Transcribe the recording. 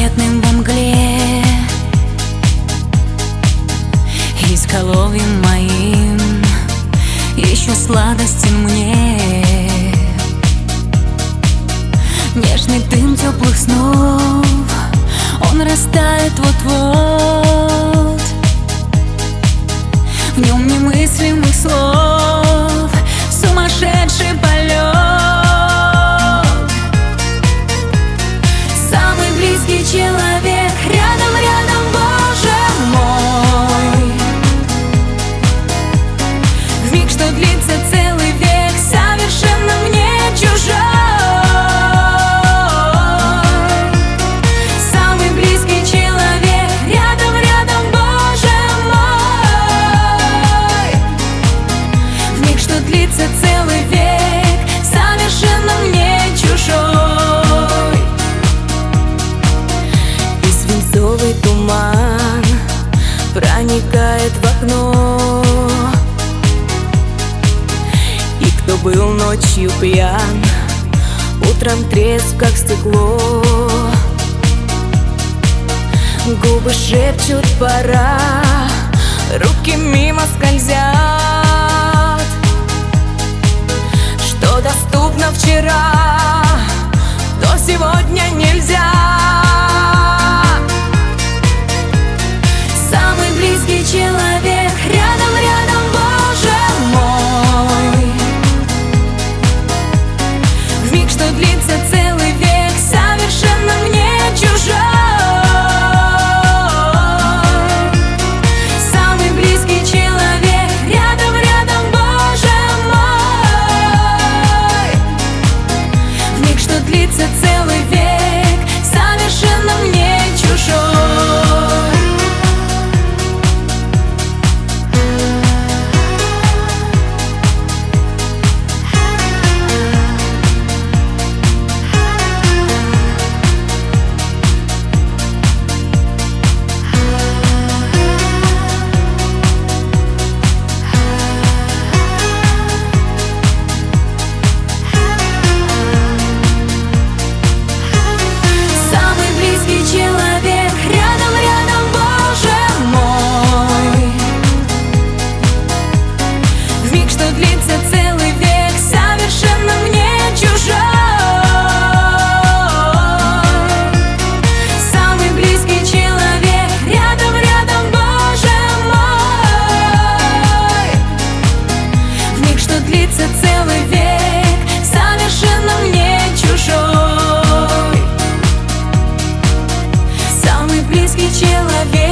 незаметным во мгле, изголовьем моим еще сладостен мне нежный дым теплых снов. Он растает вот-вот, в нем немыслимых слов сумасшедший полет. Самый близкий человек рядом, рядом, Боже мой. В миг, что длится целый век, совершенно мне чужой. Самый близкий человек рядом, рядом, Боже мой. В миг, что длится целый век, совершенно мне чужой. И свинцовый туман проникает в окно, и кто был ночью пьян, утром трезв, как стекло. Губы шепчут пора, руки мимо скользят. Что доступно вчера, то сегодня нельзя. Самый близкий человек рядом, рядом, Боже мой. В миг, что длится целый век, совершенно мне чужой. Самый близкий человек рядом, рядом, Боже мой. В миг, что длится целый век, совершенно мне чужой. Целый век, совершенно мне чужой. Самый близкий человек рядом, рядом, Боже мой. В миг, что длится целый век, совершенно мне чужой. Самый близкий человек.